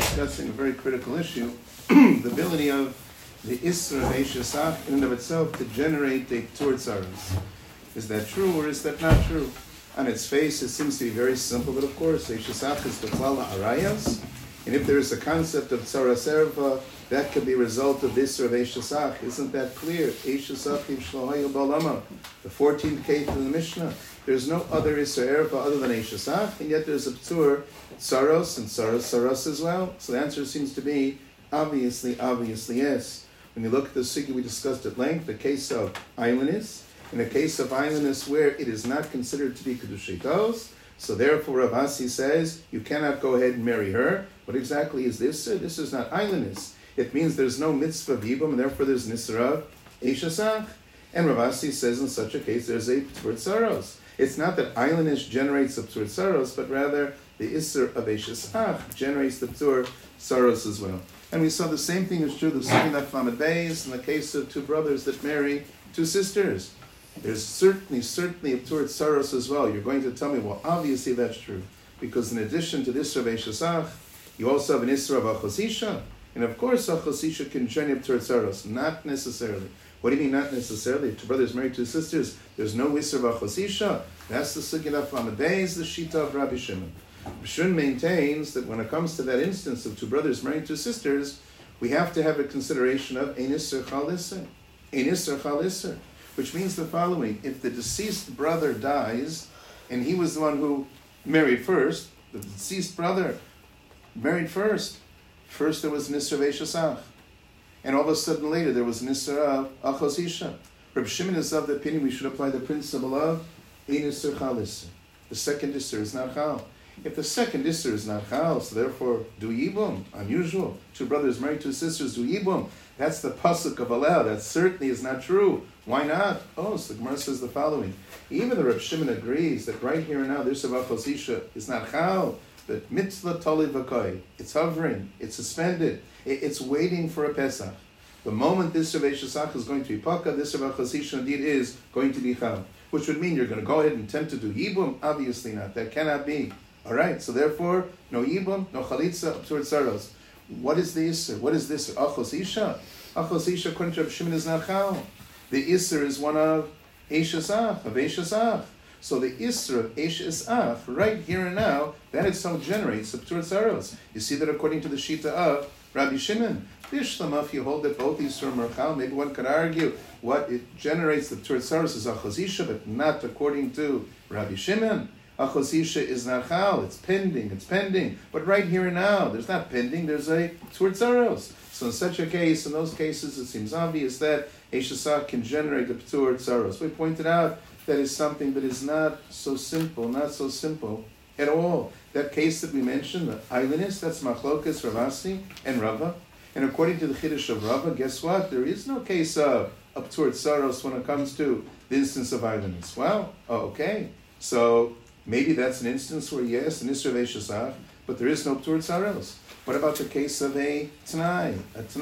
discussing a very critical issue, the ability of the Isra of Eishasach in and of itself to generate a Tur Tzaros. Is that true or is that not true? On its face, it seems to be very simple, but of course, Eishasach is the Klala Arayas, and if there is a concept of Tzaras Erva, that could be a result of Isra of Eishasach. Isn't that clear? Eishasach Yivshlohayu Balama, the 14th case of the Mishnah. There's no other Isra Erva other than Eishasach, and yet there's a Ptur Tzaros and Tzaros as well. So the answer seems to be obviously yes. When you look at the sugya we discussed at length, the case of Eilinus, in a case of Eilinus where it is not considered to be Kedushei Tos, so therefore Rav Asi says you cannot go ahead and marry her. What exactly is this? This is not Eilinus. It means there's no mitzvah of Yibum, and therefore there's Nisra of Eishasach. And Rav Asi says in such a case there's a Ptur Tzaros. It's not that Eilinus generates the Ptur Tzaros, but rather the Isser of Eishasach generates the Ptur Tzaros as well. And we saw the same thing is true, the Suginat Lamed Beis, in the case of two brothers that marry two sisters. There's certainly a Ptur Tzaros as well. You're going to tell me, well, obviously that's true. Because in addition to the Isser of Eishasach, you also have an Isser of Achosisha. And of course, Achosisha can generate Ptur Tzaros. Not necessarily. What do you mean not necessarily? If two brothers marry two sisters, there's no Isser of Achosisha. That's the Suginat Lamed Beis, the Shita of Rabbi Shimon. Shun maintains that when it comes to that instance of two brothers marrying two sisters, we have to have a consideration of ein isser chal isser, which means the following: if the deceased brother dies, and he was the one who married first, the deceased brother married first there was an isser of Eishasach, and all of a sudden later there was an isser of Achosisha. Reb Shimon is of the opinion we should apply the principle of ein isser chal isser. The second isser is not chal. If the second Isser is not Chal, so therefore do Yibum, unusual. Two brothers married two sisters do Yibum. That's the pasuk of Alel. That certainly is not true. Why not? Oh, so the Gemara says the following. Even the Reb Shimon agrees that right here and now this of Achosisha is not Chal, but mitzvah tali v'koi. It's hovering, it's suspended, it's waiting for a Pesach. The moment this of Eishasach is going to be Paka, this of Achosisha indeed is going to be Chal. Which would mean you're going to go ahead and attempt to do Yibum? Obviously not. That cannot be. All right, so therefore, no Yibum, no Chalitza, Ptur Tzaros. What is the Isser? What is this? Achosisha. Achosisha, according to Reb Shimon, is not Chal. The Isser is one of Eishasach, So the Isser of Eishasach, right here and now, that itself generates the Ptur Tzaros. You see that according to the Shita of Rabbi Shimon. Bishlam, if you hold that both Isser are Chal, maybe one could argue what it generates the Ptur Tzaros is Achosisha, but not according to Rabbi Shimon. Achosisha is not Chal, it's pending. But right here and now, there's not pending, there's a Ptur Tzaros. So in such a case, in those cases, it seems obvious that Eishasach can generate the Ptur Tzaros. We pointed out that is something that is not so simple at all. That case that we mentioned, the Eilinus, that's Machlokas, Rav Asi, and Rava. And according to the Chiddush of Rava, guess what? There is no case of a Ptur Tzaros when it comes to the instance of Eilinus. Well, okay. So maybe that's an instance where, yes, an Isser of Eishasach, but there is no Ptur Tzaros. What about the case of a Tanai?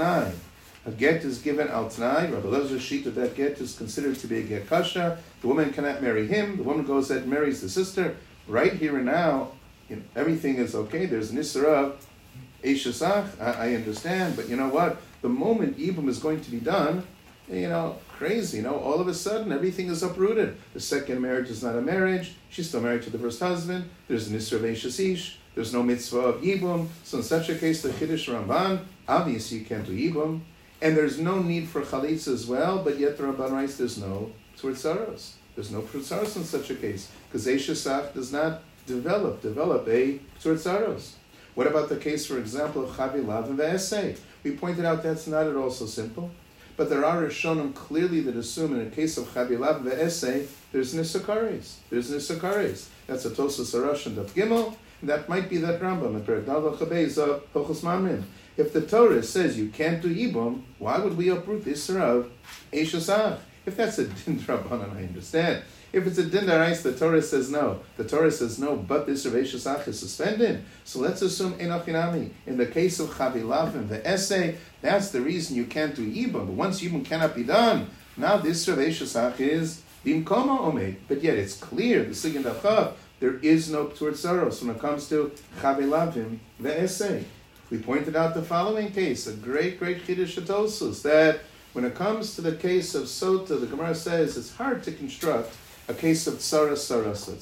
A get is given al Tanai. Rabbi Elazar's sheet that get is considered to be a get kasha. The woman cannot marry him. The woman goes ahead and marries the sister. Right here and now, everything is okay. There's an Isser of Eishasach. I understand, but you know what? The moment Yibum is going to be done, crazy, all of a sudden everything is uprooted. The second marriage is not a marriage. She's still married to the first husband. There's an Isser of Eishasish. There's no mitzvah of Yibum. So in such a case, the Chiddush Ramban, obviously you can't do Yibum. And there's no need for Chalitza as well, but yet the Ramban writes there's no Ptur Tzaros. There's no Ptur Tzaros in such a case, because Eishasach does not develop a Ptur Tzaros. What about the case, for example, of Chavilav and Ve'esei? We pointed out that's not at all so simple. But there are Rishonim clearly that assume in the case of Chavilav Ve'esei, there's Nisakares. That's a Tosas Arash and Daf Gimel, and that might be that Rambam in Perek Dal Chabez of Hilchos Mamrin. If the Torah says you can't do Yibum, why would we uproot the Isser of Eishasach? If that's a Din Rabbanan, I understand. If it's a Din Darais, the Torah says no. The Torah says no, but the Isser of Eishasach is suspended. So let's assume Enochinami. In the case of Chavilav and the essay, that's the reason you can't do Yibum. But once Yibum cannot be done, now the Isser of Eishasach is Bimkoma Omed. But yet it's clear, the Sigan Dachav, there is no Ptur Tzaros when it comes to Chavilavim the essay. We pointed out the following case, a great Chiddush of Tosfos, that when it comes to the case of Sota, the Gemara says it's hard to construct a case of Tsara Sarasa.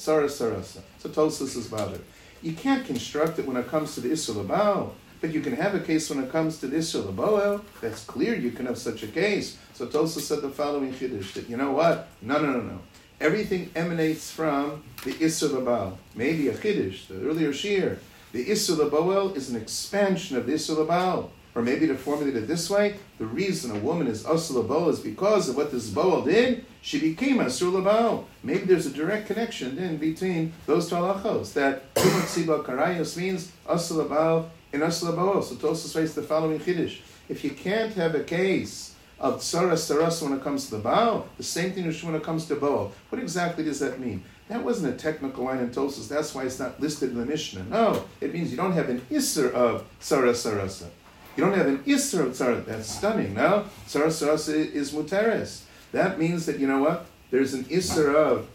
So Tosfos is bothered. You can't construct it when it comes to the Isser L'Baal, but you can have a case when it comes to the Isser L'Boel. That's clear, you can have such a case. So Tosfos said the following Chiddush, that you know what? No. Everything emanates from the Isser L'Baal. Maybe a Chiddush, the earlier Shir. The Isser L'Boel is an expansion of the Isser L'Baal. Or maybe to formulate it this way, the reason a woman is Asur L'Boel is because of what this Boel did, she became Asur L'Baal. Maybe there's a direct connection in between those two halachos, that Tumat Siba Karayos means Asur L'Baal and Asur L'Boel. So Tosfos writes the following Chiddush. If you can't have a case of Tsara Saras when it comes to the Baal, the same thing is when it comes to Boel. What exactly does that mean? That wasn't a technical line in Tosfos, that's why it's not listed in the Mishnah. No, it means you don't have an Isser of Tsara Sarasa. You don't have an Isser of Tzara. That's stunning, no? Tzara Sarasa is Muteres. That means that, you know what? There's an Isser of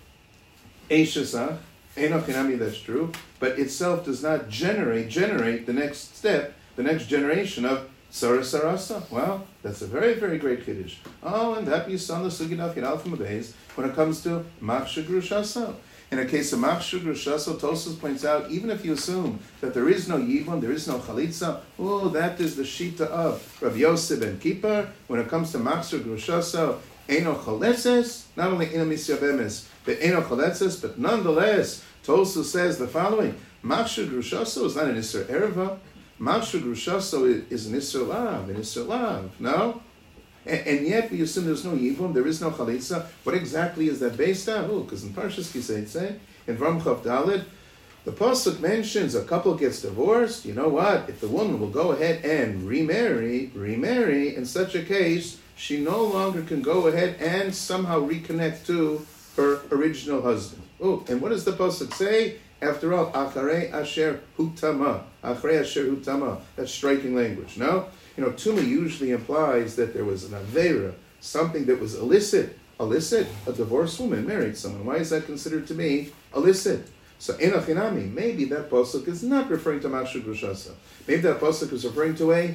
Eishasach, Enoch Hinami, that's true, but itself does not generate the next step, the next generation of Tzara Sarasa. Well, that's a very, very great Kiddush. Oh, and that you saw on the Sugidaf Yad Alpha Mabeis when it comes to Machshir Grushasa. In a case of Machshir Grushaso, Tosfos points out, even if you assume that there is no Yibum, there is no Chalitza, that is the Shita of Rabbi Yosef ben Kippur. When it comes to Machshir Grushaso, Eino Chaletzes, not only Eino Misyabemes, but Eino Chaletzes, but nonetheless, Tosfos says the following, Machshir Grushaso is not an Isser Ereva, Machshir Grushaso is an Isser Lav, no? And yet we assume there's no Yibum, there is no Chalitza. What exactly is that based on? Because in Parshas Kiseitze, in Ram Chav Daled, the Pasuk mentions a couple gets divorced. You know what? If the woman will go ahead and remarry, in such a case, she no longer can go ahead and somehow reconnect to her original husband. And what does the Pasuk say? After all, Acharei Asher Hutama. That's striking language, no? Tuma usually implies that there was an Aveira, something that was illicit. Illicit? A divorced woman married someone. Why is that considered to be illicit? So, Enoch Hinami, maybe that pasuk is not referring to Machshir Grushasa. Maybe that pasuk is referring to a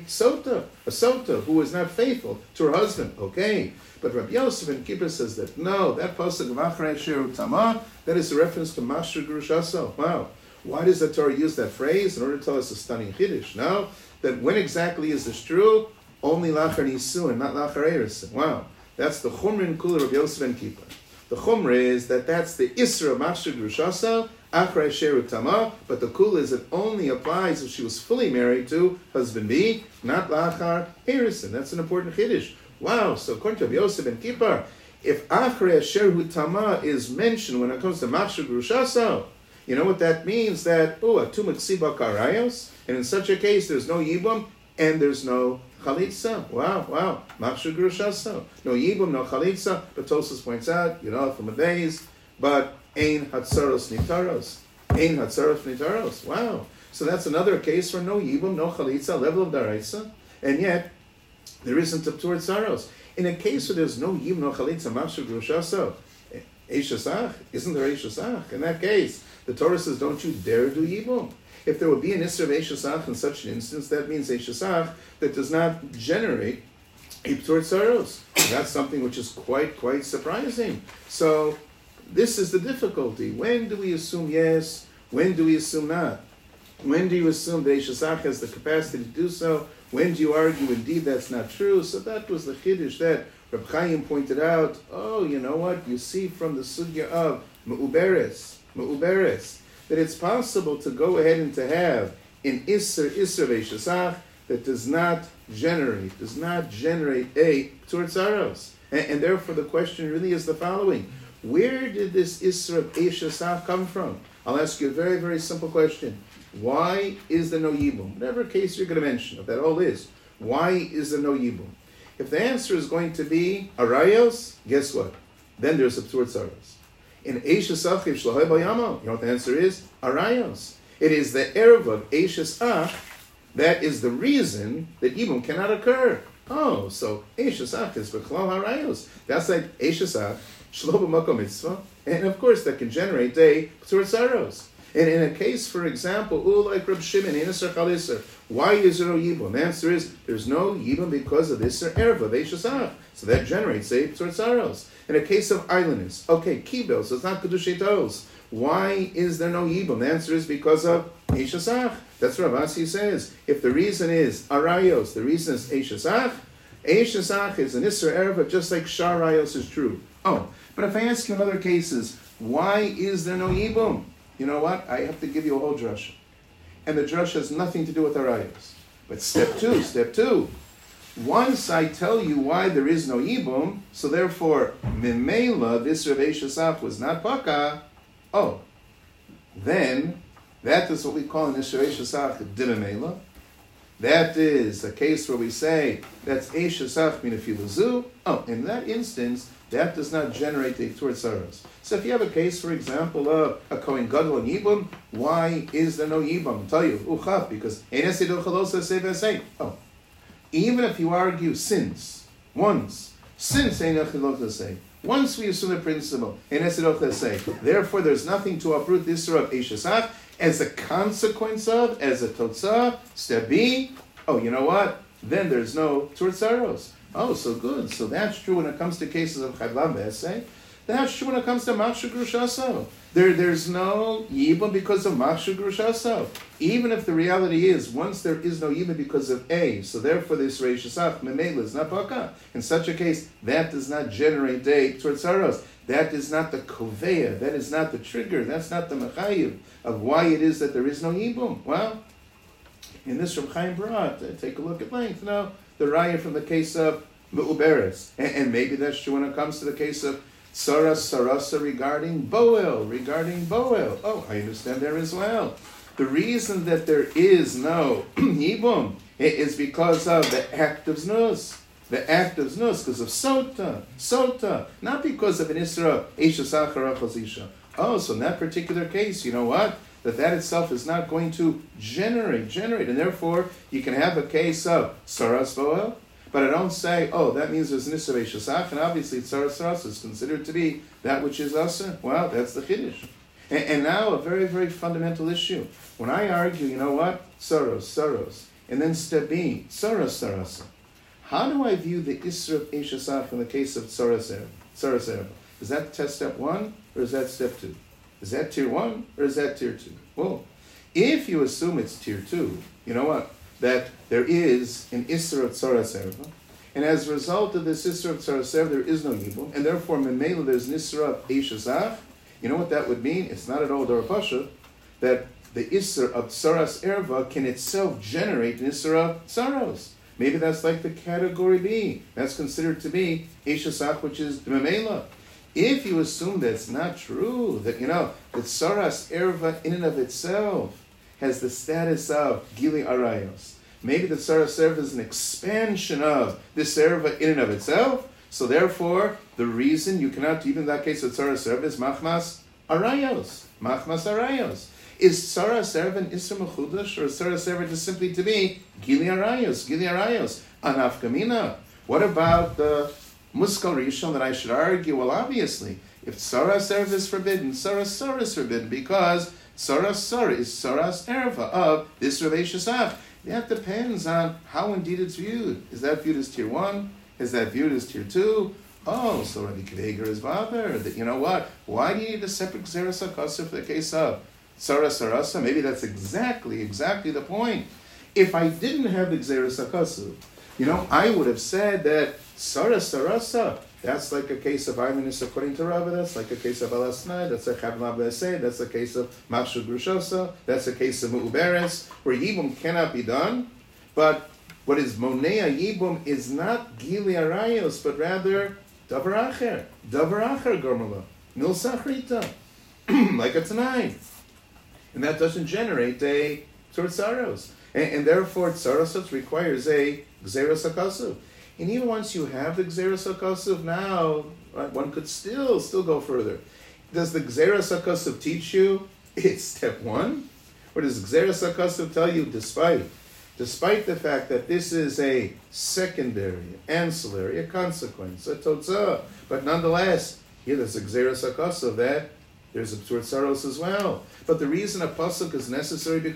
sota who was not faithful to her husband. Okay. But Rabbi Yosef ben Kippur says that no, that pasuk of Acharei Asher Hutama, that is a reference to Machshir Grushasa. Wow. Why does the Torah use that phrase? In order to tell us a stunning Chiddush. No? That when exactly is this true? Only Lachar Nisu and not Lachar Eresin. Wow. That's the Chumrin Kula of Yosef ben Kippur. The Chumra is that that's the Isra of Machshir Grushasa, Acharei Asher Hutama, but the Kula is it only applies if she was fully married to husband B, not Lachar Eresin. That's an important Chiddush. Wow. So according to Yosef ben Kippur, if Acharei Asher Hutama is mentioned when it comes to Machshir Grushasa, you know what that means? That, Atumak Siba Karayos, and in such a case, there's no Yibum and there's no Chalitza. Wow. Machshir Grushasa. No Yibum, no Chalitza. But Tosfos points out, from a days, but Ein Hatzaros Nitaros. Wow. So that's another case for no Yibum, no Chalitza, level of Daraisa, and yet there isn't a Ptur Tzaros. In a case where there's no Yibum, no Chalitza, Machshir Grushasa, Eishasach, isn't there Eishasach? In that case, the Torah says, don't you dare do Yibum. If there would be an Isser of Eishasach in such an instance, that means Eishasach that does not generate a Ptur Tzaros. That's something which is quite surprising. So, this is the difficulty. When do we assume yes? When do we assume not? When do you assume that Eishasach has the capacity to do so? When do you argue, indeed, that's not true? So that was the Chiddush that Reb Chaim pointed out. You know what? You see from the sugya of Me'uberes, that it's possible to go ahead and to have an Isser V'Shasach that does not generate a Ptur Tzaros. And therefore the question really is the following. Where did this Isser of Eishasach come from? I'll ask you a very, very simple question. Why is there no Yibum? Whatever case you're going to mention, if that all is, why is there no Yibum? If the answer is going to be Arayos, guess what? Then there's a Ptur Tzaros. In Eishasach Shlahai Bayamo, you know what the answer is? Arayos. It is the Erev of Eishasach that is the reason that Yibum cannot occur. So Eishasach is B'chlal Arayos. That's like Eishasach, Shlo B'makom Mitzvah, and of course that can generate a Ptur Tzaros. And in a case, for example, like Reb Shimon, Why is there no Yibum? The answer is there's no Yibum because of Isser Erva, Veishasach. So that generates a Tzortzaros. In a case of islandness, okay, Kibel, so it's not Kedushay Toros. Why is there no Yibum? The answer is because of Eishasach. That's what Rav Asi says. If the reason is Arayos, the reason is Eishasach, Eishasach is an Isser Erva, just like Shar Arayos is true. Oh, but if I ask you in other cases, why is there no Yibum? You know what? I have to give you a whole drasha. And the drasha has nothing to do with Arayos. But step two. Once I tell you why there is no Yibum, so therefore, Mimela, this Rav Eishasach was not Paka, then that is what we call in Isser Eishasach Dimimela. That is a case where we say that's Eishasach Minafiluzu. In that instance, that does not generate the Tzortzaros. So if you have a case, for example, of a Kohen Gadol and Yibum, why is there no Yibum? I'll tell you, because even if you argue since we assume the principle, therefore there's nothing to uproot this surah of Eishasach as a consequence of, as a totzah, step B, you know what? Then there's no Tzortzaros. So good. So that's true when it comes to cases of Chadlam V'Esei. That's true when it comes to Machshu Grushaso. There's no Yibum because of Machshu Grushaso. Even if the reality is, once there is no Yibum because of A, so therefore this Reishasach Memela is not Baka. In such a case, that does not generate a Tzortzaros. That is not the Koveya. That is not the trigger. That's not the Mechayiv of why it is that there is no Yibum. Well, in this Reb Chaim brought, take a look at length now, the raya from the case of Me'uberes. And maybe that's true when it comes to the case of Sarasa regarding Boel. I understand there as well. The reason that there is no Yibum is because of the act of Znus. The act of Znus, because of Sota. Not because of an Isra, Eishasach Harachos. So in that particular case, you know what? That itself is not going to generate, and therefore you can have a case of Saras Boel, but I don't say, that means there's an Isra Eishasach, and obviously Saras is considered to be that which is Asa. Well, that's the Chiddush. And now a very, very fundamental issue. When I argue, you know what? Saros, and then step B, Sarasa. How do I view the Isra of Eishasach in the case of Saras Ereva? Is that test step 1, or is that step 2? Is that tier 1 or is that tier 2? Well, if you assume it's tier 2, you know what? That there is an Isser of Tzaras Erva, and as a result of this Isser of Tzaras Erva, there is no Yibum, and therefore, Memela, there's an Isser of Eishasach. You know what that would mean? It's not at all Dor Pasha, that the Isser of Tzaras Erva can itself generate an Isser of Tzaros. Maybe that's like the category B. That's considered to be Eishasach, which is Memela. If you assume that's not true, that that Saras Erva in and of itself has the status of Gili Arayos. Maybe the Saras Erva is an expansion of this Erva in and of itself. So therefore, the reason you cannot, even in that case of Saras Erva, is Machmas Arayos. Is Saras Erva an Isra Mechudash, or is Saras Erva just simply to be Gili Arayos? Anaf Kamina. What about the Muskal Rishon that I should argue? Well, obviously, if Saras Erva is forbidden, Saras is forbidden because Saras is Saras Erva of this Rav Eishasach. That depends on how indeed it's viewed. Is that viewed as tier 1? Is that viewed as tier 2? So Rabbi Kveger is bothered that, you know what? Why do you need a separate Gzeras HaKosser for the case of Sarasa? Maybe that's exactly the point. If I didn't have the Gzeras HaKosser, I would have said that Sarasa, that's like a case of Aymanis according to Rava, that's like a case of Alasnai, that's a Chavlam B'Esei, that's a case of Machshu Grushosa, that's a case of Mu'uberes, where Yibum cannot be done. But what is Monea Yibum is not Gili Arayos, but rather Davar Acher Gormala, Nil Sachrita, like a Tanai. And that doesn't generate a Tzortzaros. And therefore, Tzortzaros requires a Gzeras HaKasuv. And even once you have the Gzeras HaKasuv now, right, one could still go further. Does the Gzeras HaKasuv teach you it's step 1? Or does Gzeras HaKasuv tell you, despite the fact that this is a secondary, ancillary, a consequence, a totzah, but nonetheless, here there's a Gzeras HaKasuv that there's a Tzortzaros as well. But the reason a pasuk is necessary because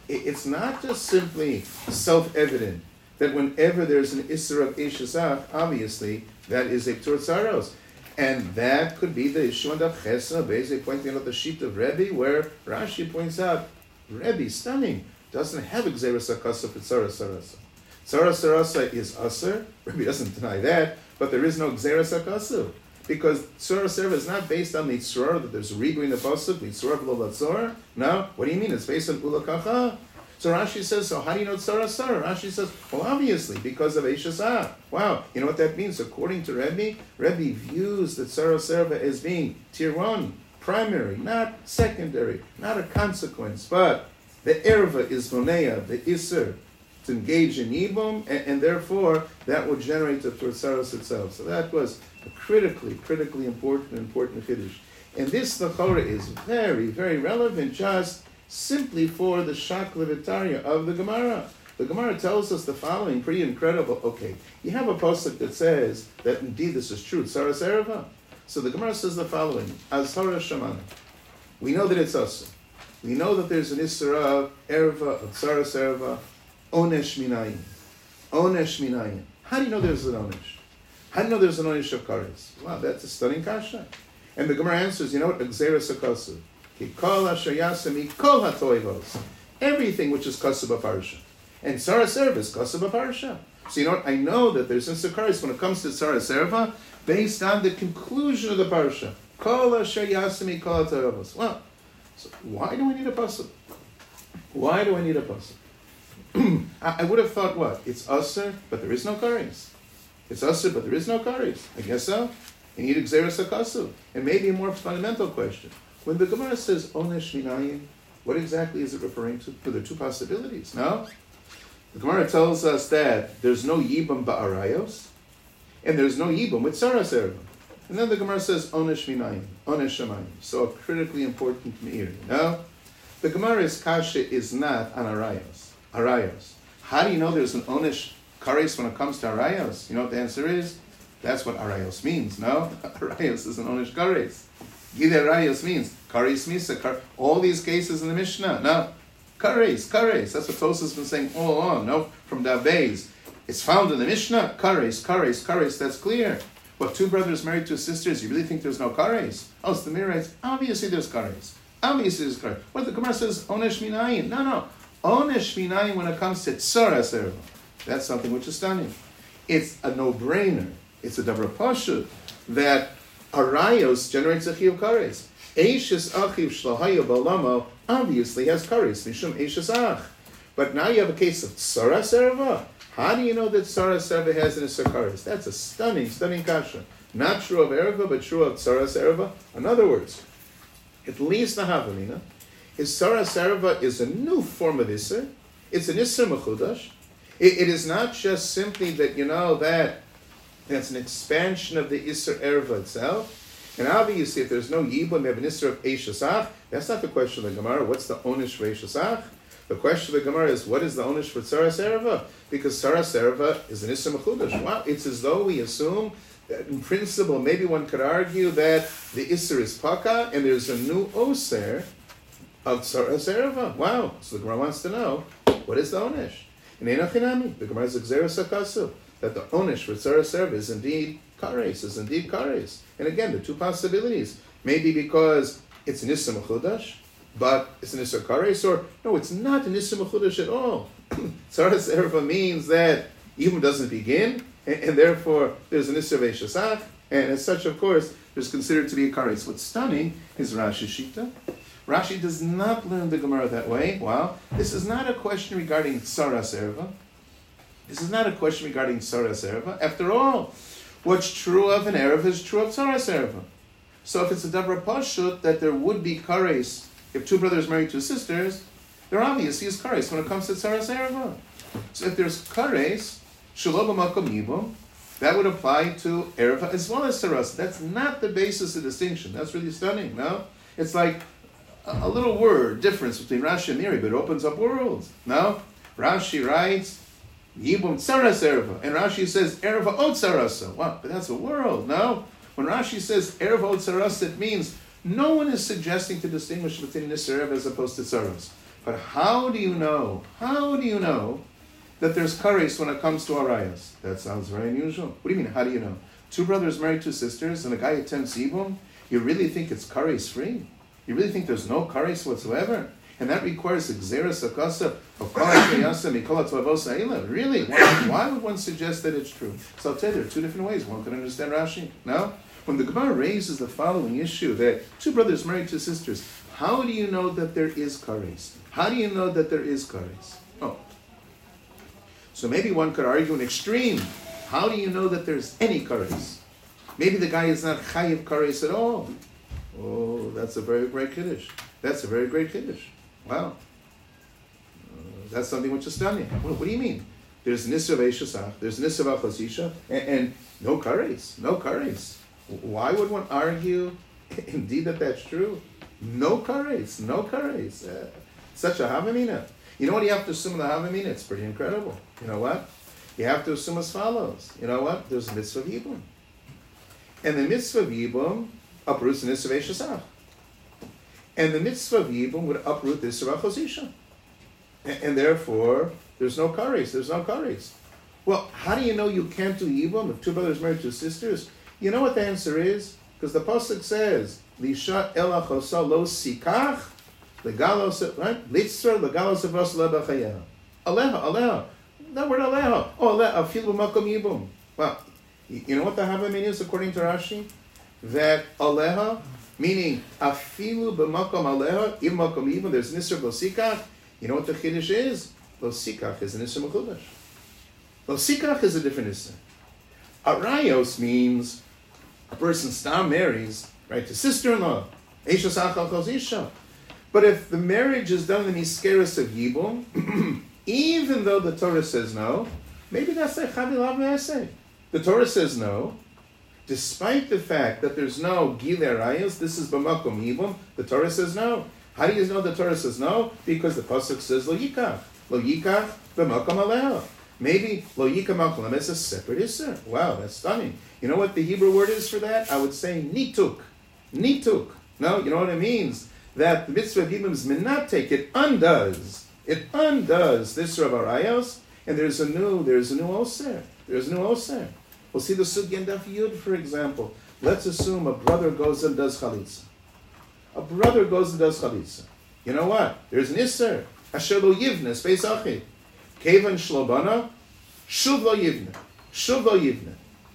it's not just simply self-evident that whenever there's an Isser of Eishasach, obviously, that is a Ktur Tzaros. And that could be the issue on the Chesed, basically pointing out the sheet of Rebbe, where Rashi points out, Rebbe, stunning, doesn't have Gzeres HaKasa for Tzara Sarasa. Tzara Sarasa is Aser, Rebbe doesn't deny that, but there is no Gzeres HaKasa. Because Tzara Sarasa is not based on the Tzara, that there's a redo in the Pasuk, Tzara V'lo Latzor. No, what do you mean? It's based on Ulakacha. So Rashi says, so how do you know Tzara Sarah? Rashi says, well, obviously, because of Eishasah. Wow, you know what that means? According to Rebbe views the Tzara Sarah as being tier 1, primary, not secondary, not a consequence, but the erva is monea, the Isser, to engage in Yibum, and therefore that would generate the Tzaros itself. So that was a critically important Chiddush. And this Lachora is very, very relevant just simply for the Shak Levitaria of the Gemara. The Gemara tells us the following, pretty incredible. Okay, you have a pasuk that says that indeed this is true, Tzaras Ereva. So the Gemara says the following, Azhara Shamana. We know that it's us. We know that there's an Isra of Ereva, of Tzaras Ereva, Onesh Minayin. Onesh Minayin. How do you know there's an Onesh? How do you know there's an Onesh of Kares? Wow, that's a stunning kasha. And the Gemara answers, you know what? Gzeres HaKasu. Everything which is Kasu B'Parsha. And Tzara Serva is Kasu B'Parsha. So you know what? I know that there's Insakaris when it comes to Tzara Serva based on the conclusion of the Parsha. Well, so why do we need a pasuk? Why do I need a pasuk? I would have thought what? It's Aser, but there is no Kares. It's Aser, but there is no Kares. I guess so. You need Gzeres HaKasu. And maybe a more fundamental question. When the Gemara says Onesh Minayin, what exactly is it referring to? There are two possibilities, no? The Gemara tells us that there's no Yibam Ba'arayos, and there's no Yibam with Tzaras Ereva. And then the Gemara says Onesh Minayin, Onesh Shamayim. So a critically important Meir, no? The Gemara's kasha is not on Arayos. Arayos. How do you know there's an Onesh Kares when it comes to Arayos? You know what the answer is? That's what Arayos means, no? Arayos is an Onesh Kares. Gidei Arayos means Kares Misa. All these cases in the Mishnah, no? Kares. That's what Tosas has been saying all along, no? From Dabeis. It's found in the Mishnah, Kares, that's clear. What, two brothers married to sisters, you really think there's no Kares? Oh, it's the Mirites. Obviously there's Kares. What the Gemara says, Onesh Minayin. No. Onesh Minayin when it comes to Tzaras Ereva. That's something which is stunning. It's a no-brainer. It's a davar pashut that Arayos generates a chiyuv kares. Eishes achiv shlahayu balamo obviously has kares mishum eishes ach. But now you have a case of Tzaras Ereva. How do you know that Tzaras Ereva has an Isser kares? That's a stunning kasha. Not true of Ereva, but true of Tzaras Ereva. In other words, at least the Havamina, is Tzaras Ereva is a new form of Isser. It's an Isser mechudash. It is not just simply that you know that's an expansion of the Isser Ereva itself. And obviously, if there's no Yibum, we have an Isser of Eishasach. That's not the question of the Gemara. What's the Onish for Eishasach? The question of the Gemara is, what is the Onish for Tzaras Ereva? Because Tzaras Ereva is an Isser Mechudash. Wow, it's as though we assume that in principle, maybe one could argue that the Isser is Paka, and there's a new Oser of Tzaras Ereva. Wow, so the Gemara wants to know, what is the Onish? In Einachinami, the Gemara is Gzeres HaKasu, that the Onish for Tzaras Ereva is indeed Kares, And again, the two possibilities. Maybe because it's an Issa Mechudash, but it's an Issa Kares, or no, it's not an Issa Mechudash at all. Tzaras Ereva means that even doesn't begin, and therefore there's an Issa Veishasach, and as such, of course, there's considered to be a Kares. What's stunning is Rashi's Shita. Rashi does not learn the Gemara that way. Wow. This is not a question regarding Tzaras Ereva. After all, what's true of an Erev is true of Tzaras Ereva. So if it's a davar pashut that there would be kares, if two brothers married two sisters, there obviously is kares when it comes to Tzaras Ereva. So if there's kares, shelo b'makom yibum, that would apply to Ereva as well as Tzaras. That's not the basis of distinction. That's really stunning, no? It's like a little word difference between Rashi and Miri, but it opens up worlds. No? Rashi writes, Yibum Tzaras Ereva. And Rashi says, Ereva O Tzarasa. Wow, but that's a world, no? When Rashi says Ereva O Tzarasa, it means no one is suggesting to distinguish between Nisser Ereva as opposed to Tzaras. But how do you know? How do you know that there's kares when it comes to arayos? That sounds very unusual. What do you mean, how do you know? Two brothers married two sisters, and a guy attempts yibum? You really think it's kares free? You really think there's no kares whatsoever? And that requires exeris akasa of really? Why would one suggest that it's true? So I'll tell you, there are two different ways one can understand Rashi. No? When the Gemara raises the following issue, that two brothers married two sisters, how do you know that there is kares? How do you know that there is kares? Oh. So maybe one could argue an extreme. How do you know that there's any kares? Maybe the guy is not chayiv kares at all. Oh, that's a very great kiddush. That's a very great kiddush. Wow. That's something which is stunning. What do you mean? There's Nisra Veishasach, there's Nisra Vachosisha, and no kares, no kares. Why would one argue, indeed, that that's true? No kares, no kares. Such a Havamina. You know what you have to assume in the Havamina? It's pretty incredible. You know what? You have to assume as follows. You know what? There's a mitzvah of Yibum. And the mitzvah of Yibum uproots the Nisra Veishasach. And the mitzvah of Yibum would uproot this Nisra Vachosisha. And therefore, there's no kares, there's no kares. Well, how do you know you can't do Yibum if two brothers married two sisters? You know what the answer is? Because the pasuk says, "Lisha elachosa lo sikach legalos right litzra legalos avos lebachaya." Aleha, aleha. That word aleha. Oh, aleha afilu makom yibum. Well, you know what the Havamina is according to Rashi? That aleha, meaning afilu b'makom aleha im makom yibum. There's nisr lo sikach. You know what the chiddush is? Lo sikach is an nisr mechudash. Lo sikach is a different nisr. Arayos means a person stam marries, right, to sister-in-law. But if the marriage is done in the miskeres of Yibum, even though the Torah says no, maybe that's like Chavilav Me'aseh. The Torah says no, despite the fact that there's no Gile Arayos, this is B'makom Yibum, the Torah says no. How do you know the Torah says no? Because the pasuk says Lo Yikach. Lo Yikach B'makom Aleha. Maybe Lo Yikach Makom is a separate Isser. Wow, that's stunning. You know what the Hebrew word is for that? I would say nituk. Nituk. No, you know what it means? That the mitzvah of Yibum is menatek. It undoes this Rav Arayos, and there's a new oser. There's a new oser. We'll see the Sugya Daf Yud, for example. Let's assume a brother goes and does chalitza. A brother goes and does chalitza. You know what? There's an Isser. Asher lo yivne, space achi. Kevan shlobana, shuv lo yivne. Shuv lo yivne.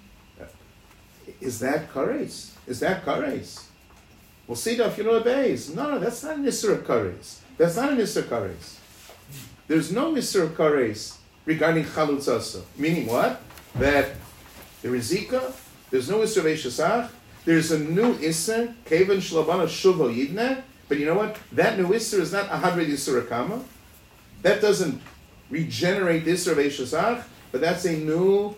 Is that kares? Is that kares? We'll see if you know the base. No, that's not an Isser of kares. That's not an Isser of kares. There's no Isser of kares regarding chalutzasa. Meaning what? That there is zika, there's no Isser of Eshesach, there's a new Isser, Kevan Shlabana Shuvo Yidne, but you know what? That new Isser is not a Hadred Isser Akama. That doesn't regenerate the Isser of Eshesach, but that's a new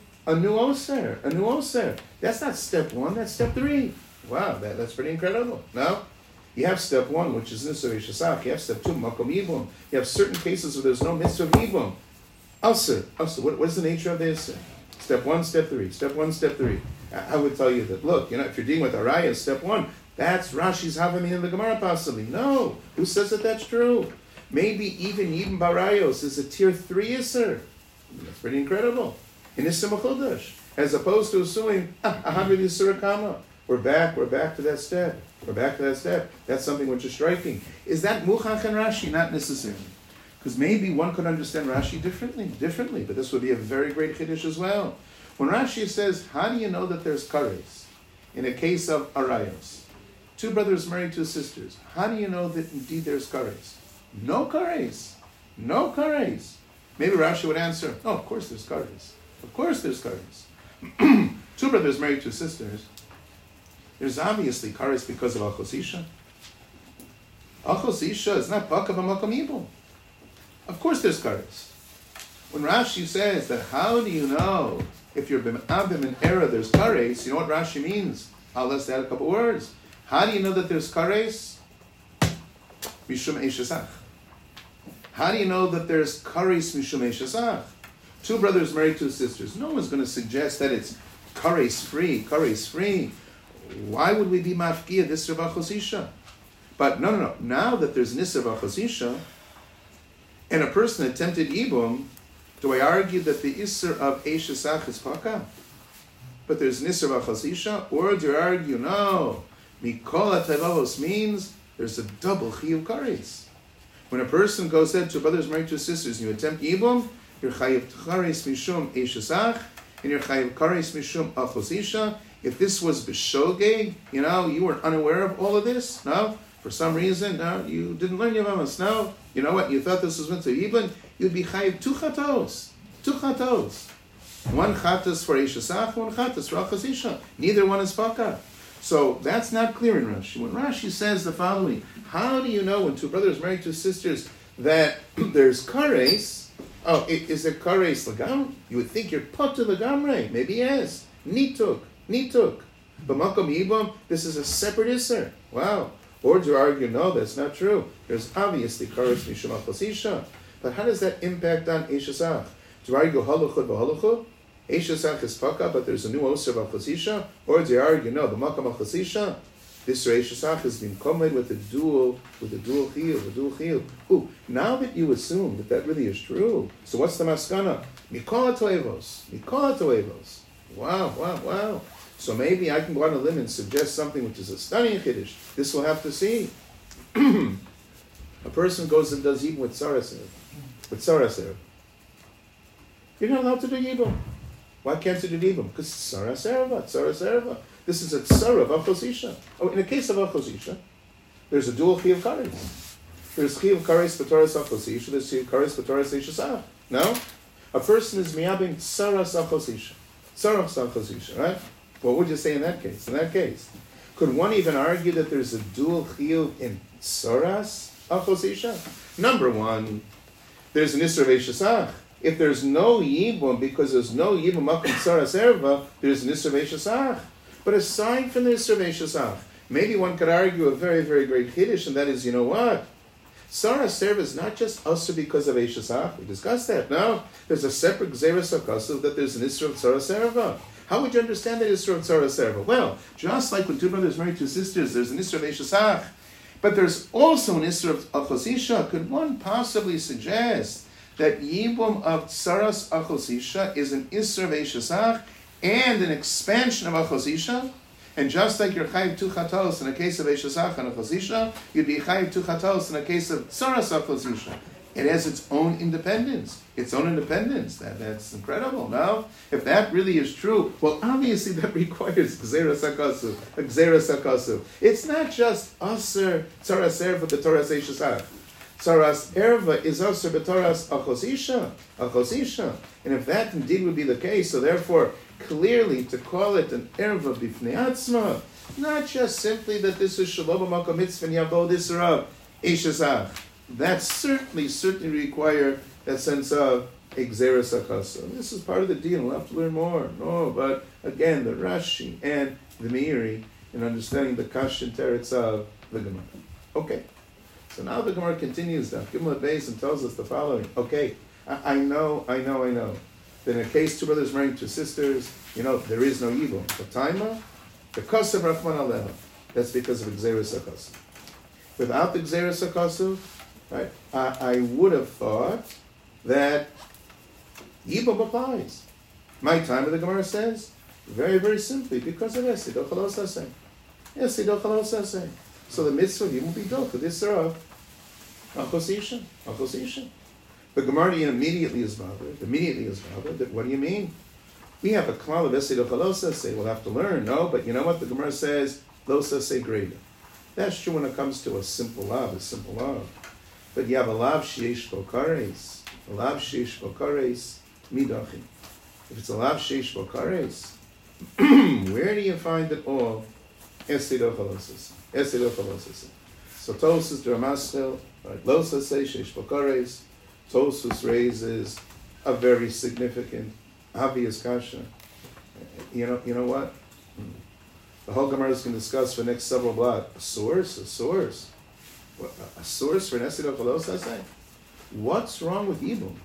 oser. That's not step one, that's step three. Wow, that's pretty incredible. No? You have step one, which is Nisr Shasach. You have step two, Makom Yibum. You have certain cases where there's no mitzvah of Yibum. Ulcer. What is the nature of this? Step one, step three. Step one, step three. I would tell you that, look, if you're dealing with Arayah, step one, that's Rashi's Havamina in the Gemara possibly. No. Who says that that's true? Maybe even Yibum Barayos is a tier 3 Isser. That's pretty incredible. In Isser Mechudash. As opposed to assuming, 100 Isser Akama. We're back to that step. That's something which is striking. Is that Muchach and Rashi? Not necessarily. Because maybe one could understand Rashi differently, but this would be a very great Kiddush as well. When Rashi says, how do you know that there's kares? In a case of Arayos, two brothers married two sisters, how do you know that indeed there's kares? No kares. No kares. Maybe Rashi would answer, oh, of course there's kares. Of course there's kares. Two brothers married two sisters, there's obviously kares because of Achosisha. Achosisha is not bakav makom yibum. Of course there's kares. When Rashi says that how do you know if you're b'm'abim in error there's kares, you know what Rashi means? Let's add a couple words. How do you know that there's kares? Mishum Eshesach. How do you know that there's kares mishum Eshesach? Two brothers married two sisters. No one's going to suggest that it's kares free. Why would we be mafkia this Rav Achosisha? But no. Now that there's Nisr Achosisha, and a person attempted Yibum, do I argue that the Isser of Eishesach is Paka? But there's an Isser of Achazisha? Or do I argue, no, Mikol HaTevavos means there's a double Chiyuv Kares. When a person goes out to brothers married to sisters and you attempt Yibum, you're Chayiv Kares Mishum Eishesach, and you're Chayiv Kares Mishum Achazisha. If this was B'Shogeg, you were unaware of all of this, no? For some reason, no, you didn't learn Yavamas, no? You know what? You thought this was meant to Yibum, you'd be chayiv two chatos. One chatos for Eishesach, one chatos for Achazisha. Neither one is paka. So that's not clear in Rashi. When Rashi says the following, how do you know when two brothers married two sisters that there's kares? Oh, is there kares lagam? You would think you're potter lagamre. Maybe yes. Nituk. But makom yibam, this is a separate isser. Wow. Or do you argue, no, that's not true. There's obviously kares mishum Achazisha. But how does that impact on Eishesach? Do you argue haluchud v'haluchud? Eishesach is paka, but there's a new osir of Achazisha? Or do you argue, no, the makam Achazisha, this Eishesach has been combined with a dual chiyuv. Ooh, now that you assume that really is true, so what's the maskana? Mikol hatoevos. Wow. So maybe I can go on a limb and suggest something which is a stunning chiddush. This we'll have to see. A person goes and does Yibum with Saraser. You're not allowed to do Yibum. Why can't you do Yibum? Because Saraserva. This is a Tsara of Achazisha. Oh, in the case of Achazisha, there's a dual Chiyuv Kares. There's Chiyuv Kares B'Toras Achazisha, there's Chiyuv Kares B'Toras Eishesach. No? A person is miyabim Tsaras Achazisha, right? What would you say in that case? Could one even argue that there's a dual Chiyuv in Tsaras Achazisha? Number one, there's an Isser of Eishesach. If there's no Yibum, because there's no Yibum Makom Tsaras Erva, there's an Isser of Eishesach. But aside from the Isser of Eishesach, maybe one could argue a very, very great Kiddush, and that is, you know what? Tsaras Erva is not just Asr because of Eishesach. We discussed that. No, there's a separate Gzeres HaKasuv that there's an Isser of Tsaras Erva. How would you understand that Isser of Tsaras Erva? Well, just like when two brothers marry two sisters, there's an Isser of Eishesach. But there's also an Isser of Achazisha. Could one possibly suggest that Yibum of Tsaras Achazisha is an Isser of Eishesach and an expansion of Achazisha? And just like you're chayiv two chatos in a case of Eishesach and Achazisha, you'd be chayiv two chatos in a case of Tsaras Achazisha. It has its own independence. That's incredible, no? If that really is true, well, obviously that requires Gzeras HaKasuv. It's not just Aser Tsaras Erva B'Toras Eishesach. Tsaras Erva is Aser B'Toras Achazisha. And if that indeed would be the case, so therefore, clearly to call it an Erva B'Fnei Atzma, not just simply that this is Shalom Makom Mitzvah and Yavod Isser of Eishesach. That certainly require that sense of Gzeras HaKasuv. This is part of the deal. We'll have to learn more. No, but again, the Rashi and the Meiri in understanding the Kashin Teretz of the Gemara. Okay. So now the Gemara continues now. Gimel Beis and tells us the following. Okay, I know. That in a case two brothers marrying two sisters, there is no Yibum. But Taima, the Kasav Rachman Aleha. That's because of Gzeras HaKasuv. Without the Gzeras HaKasuv, right, I would have thought that Yibum applies. My time, the Gemara says, very, very simply, because of Esido Chalosaseh. So the mitzvah Yibum will be built for this of Achazisha. The Gemara immediately is bothered. That what do you mean? We have a klal of Esido Chalosaseh. We'll have to learn. No, but you know what? The Gemara says, Losaseh greater. That's true when it comes to a simple lav. But you have a lav sheish bo kares. A lav sheish bo kares midachim. If it's a lav sheish bo kares, where do you find it all? Esido chalosas. So Tosus Dramaschel, right? Losaseh sheish bo kares. Tosus raises a very significant, obvious kasha. You know what? The whole Gemara is going to discuss for the next several blocks. A source? What, a source for Nesido Chalosaseh? What's wrong with Yibum?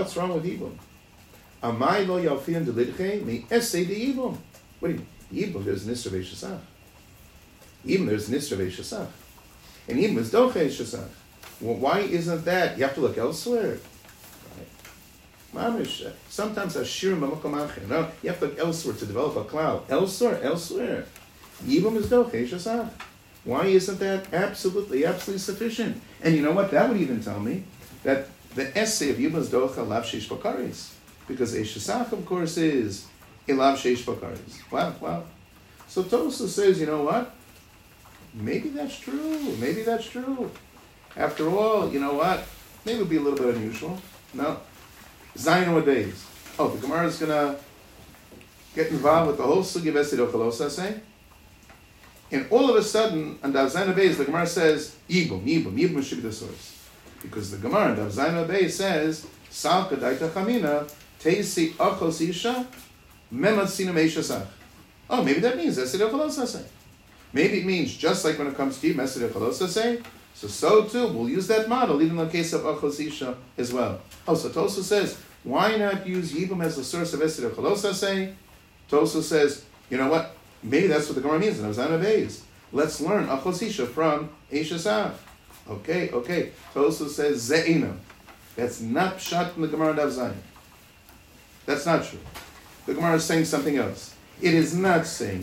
Amai lo yalfian delidche mi essay de Yibum. What do you mean? Yibum, there's an Isser of Eishesach. And Yibum is Doche Eishesach. Well, why isn't that? You have to look elsewhere. Right? Mamish. Sometimes Ashir Mamakamachi. No, you have to look elsewhere to develop a cloud. Elsewhere. Yibum is Doche Shasach. Why isn't that absolutely sufficient? And you know what? That would even tell me that the essay of Yibum is Doche Lav Sheish Bakaris. Because Eshasach, of course, is a Lav Sheish Bakaris. Wow. So Tosa says, you know what? Maybe that's true. After all, you know what? Maybe it'll be a little bit unusual. No. Zayin days. Oh, the Gemara is going to get involved with the whole sugi of Esid Ochalosa, say? And all of a sudden, on Dav Zayin Beis, the Gemara says, Yibum should be the source. Because the Gemara on Dav Zayin Beis says, Salka Daita Chamina, Teisi Ochos Isha, Memad Sinam Eishasach. Oh, maybe that means Esid Ochalosa, say. Maybe it means, just like when it comes to Yibum, Esid Ochalosa, say, so too, we'll use that model, even in the case of Ochos Isha as well. Oh, so Tosa says, why not use Yibum as the source of Esid Ochalosa, say? Tosa says, you know what? Maybe that's what the Gemara means in Avzana Beis. Let's learn Achos Isha from Eishasav. Okay. Tosa says Ze'ina. That's not pshat in the Gemara of Zayin. That's not true. The Gemara is saying something else. It is not saying.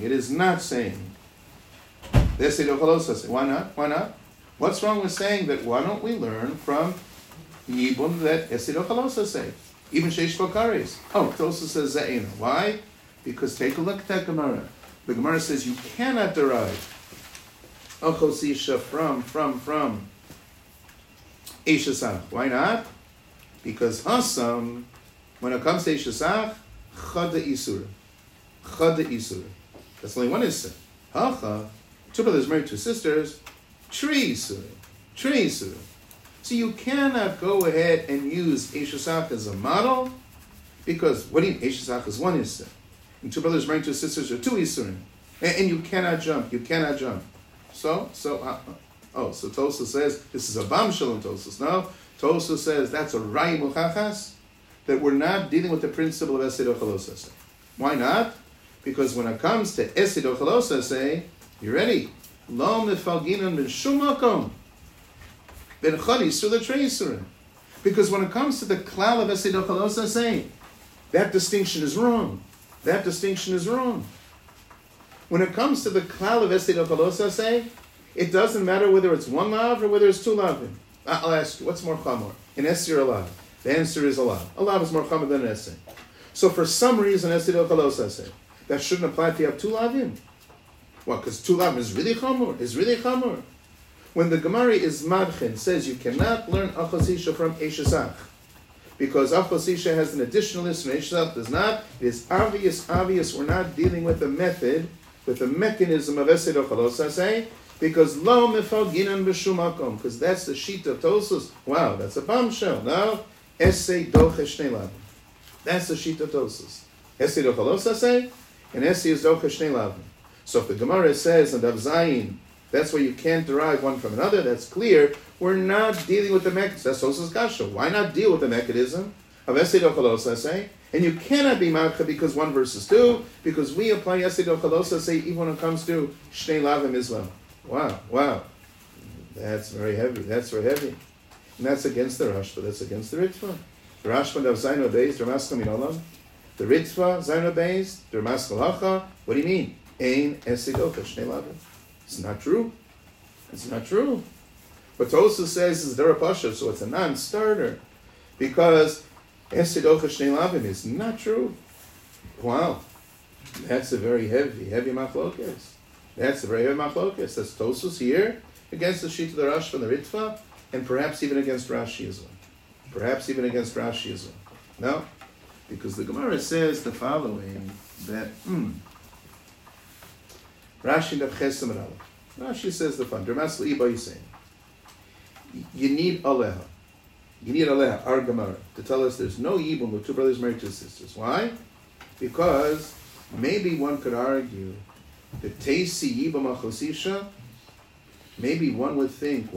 Esid Ochalosa. Why not? What's wrong with saying that? Why don't we learn from Yibum that Esid Ochalosa say? Even Sheish Bokaris. Oh, Tosa says Ze'ina. Why? Because take a look at that Gemara. The Gemara says you cannot derive Achos Isha from Eishasach. Why not? Because Hasam, when it comes to Eishasach, Chada Isura. That's only one Isra. Hacha, two brothers married, two sisters, Tri Isura. So you cannot go ahead and use Eishasach as a model, because what do you mean? Eishasach is one Isra. And two brothers married to sisters are two Isurim. And you cannot jump. So Tosa says, this is a bombshell in Tosa. No, Tosa says that's a Rai Muchachas, that we're not dealing with the principle of Esid Ochalosa. Why not? Because when it comes to Esid Ochalosa, you ready? Lo mefalginan ben shum makom ben chad Isur l'trei Isurim. Because when it comes to the klal of Esid Ochalosa, that distinction is wrong. When it comes to the klal of Esid Ochalosa, it doesn't matter whether it's one lav or whether it's two lavim. I'll ask you, what's more chamor? An esir or a lav? The answer is a lav. A lav is more chamor than an esir. So for some reason, Esid Ochalosa, that shouldn't apply if you have two lavim. Well, because two lavim is really chamor. When the Gemara is madchin, says you cannot learn Achos Isha from Eishasach, because Achos Isha has an additional list and Eishasach does not. It is obvious we're not dealing with a method, with a mechanism of Esid Ochalosa, because lo mefalginan b'shum makom, because that's the sheet of Tosos. Wow, that's a bombshell. Now, Esei doche shnei lavim. That's the sheet of Tosos. Esei Ochalosa, and Esei is doche shnei lavim. So if the Gemara says in Dav Zayin, that's why you can't derive one from another, that's clear. We're not dealing with the mechanism. That's Tosos Kasha. Why not deal with the mechanism of Esed Ochalosa? And you cannot be Marcha because 1 versus 2, because we apply Esed Ochalosa even when it comes to Shnei Lavim as well. Wow. That's very heavy. And that's against the Rashba. That's against the Ritva. The Rashba of Zayin Beis, der Maskal Min Olam. The Ritva, Zayin Beis, der Maskal Hacha. What do you mean? Ein Esed Ochalosa Shnei Lavim. It's not true. But Tosa says is there a pasha, so it's a non-starter, because Esed Ochalosa Shnei Lavim is not true. Wow, that's a very heavy machlokes. That's Tosus here against the sheet of the Rashba and the Ritva, and perhaps even against Rashi as well. No, because the Gemara says the following, that Rashi Navchesem and Aleph. Rashi says the following, Dermas Le'iba Yisayim. You need Aleha, our Gemara, to tell us there's no Yibum with two brothers married to sisters. Why? Because maybe one could argue that Teisi Yibum Achos Isha, maybe one would think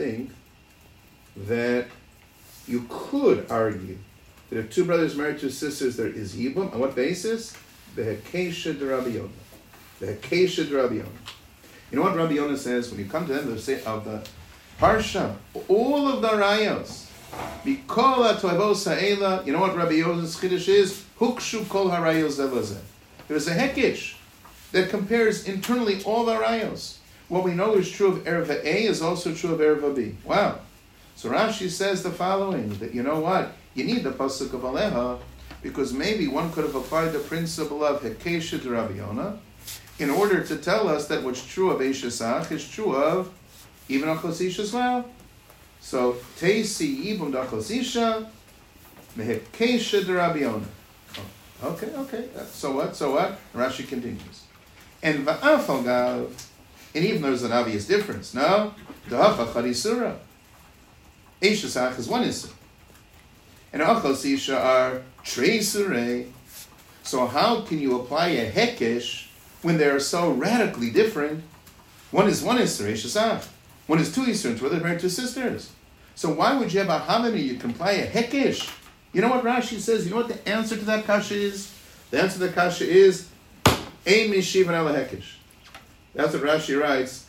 that you could argue that if two brothers married to sisters there is Yibum. On what basis? The Hekesha de Rabbi Yonah. You know what Rabbi Yonah says when you come to the end of the Parsha, all of the rayos. Mikol ha'toivos ha'ela, you know what Rabbi Yosef's Chiddush is? Hukshu kol harayos zelazeh. There's a hekesh that compares internally all the rayos. What we know is true of Erva A is also true of Erva B. Wow. So Rashi says the following, that you know what? You need the pasuk of Aleha, because maybe one could have applied the principle of Hekeshet Rabbi Yonah in order to tell us that what's true of Eishesach is true of even Achosisha as well. So, Teisi Ibum Dachosisha Mehekeshet Rabbi Yonah. Okay. So what? Rashi continues. And Va'afal Gav, and even there's an obvious difference, no? Da'afa Charisura. Eishesach is one Isur. And Achosisha are Trei Surei. So how can you apply a Hekesh when they are so radically different? One is Eishesach. One is two Isur, whether they're married to sisters. So why would you have a Hamani? You can apply a Hekesh. You know what Rashi says? You know what the answer to that kasha is? The answer to the kasha is Ein Mishivan Ala Hekesh. That's what Rashi writes.